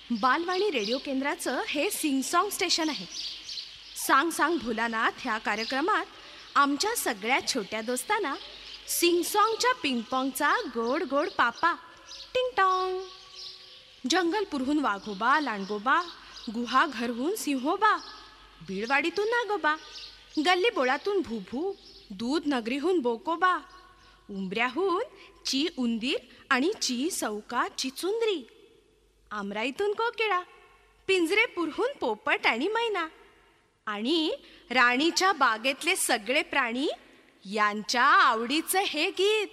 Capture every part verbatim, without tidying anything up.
Balvani radio केंद्राचं हे Singh song station आहे. सांग सांग भोलानाथ ह्या कार्यक्रमात आमच्या सगळ्या छोट्या दोस्तांना सिंग सॉंगच्या पिंगपॉंगचा गोड गोड पापा टिंग टॉंग. जंगलपूरहून वाघोबा लांडगोबा, गुहा घरहून सिंहोबा, बीडवाडीतून नागोबा, गल्ली बोळातून भूभू, दूध नगरीहून बोकोबा, उंबऱ्याहून ची उंदीर आणि ची सौका चिचुंद्री, आमराईतून कोकिळा, पिंजरेपूरहून पोपट आणि मैना आणि राणीच्या बागेतले सगळे प्राणी यांच्या आवडीचं हे गीत.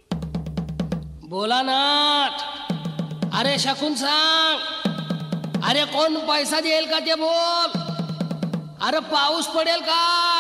भोलानाथ, अरे शकून सांग, अरे कोण पैसा देईल का ते बोल, अरे पाऊस पडेल का?